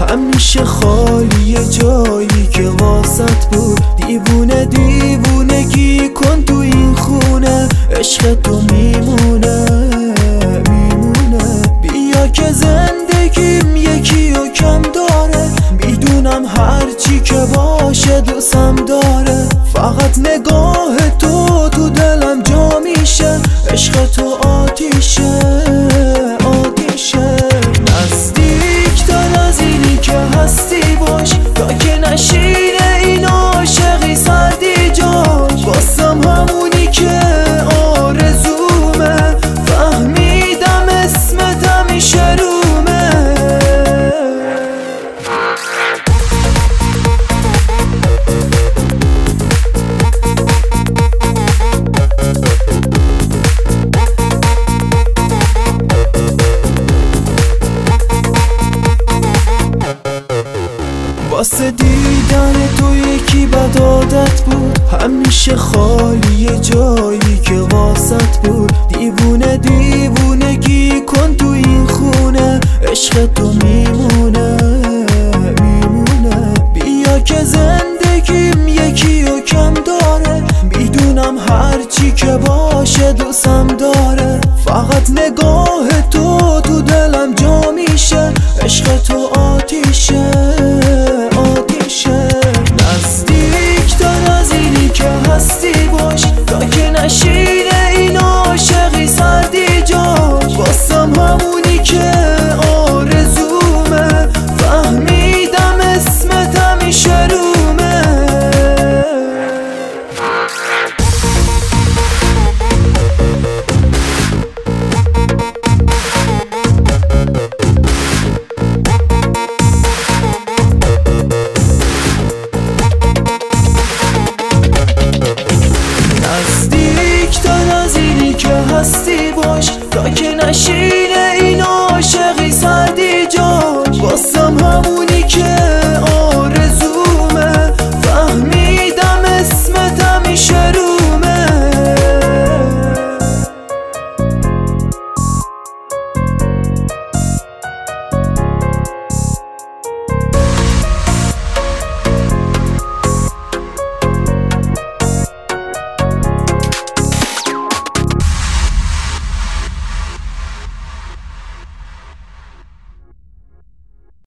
همیشه خالی جایی که واسط بود. دیوونه دیوونگی کن تو این خونه، عشق تو میمونه میمونه. بیا که زندگیم یکی و کم داره، میدونم هرچی که باشه دوستم داره. فقط نگاه تو تو دلم جا میشه، عشق تو آتیشه آتیشه. نزدیکتر از اینی که هستی باش، تا که نشینه این عاشقی سردی جاش. واسم همونی که آرزومه، فهمیدم اسمت همیشه رومه. واسه دیدن تو یکی بد عادت بود، همیشه خالی جایی که واسط بود. دیوونه دیوونگی کن تو این خونه، عشق تو میمونه میمونه. بیا که زندگیم یکی و کم داره، میدونم هرچی که باشه دوستم داره. فقط نگاه تو تو دلم جا میشه، عشق تو آتیشه آتیشه. نزدیکتر از اینی که هستی باش، تا که نشینه این عاشقی سردی جاش. واسم همونی که آرزومه، فهمیدم اسمت همیشه رومه. نزدیکتر از اینی که هستی باش، تا که نشینه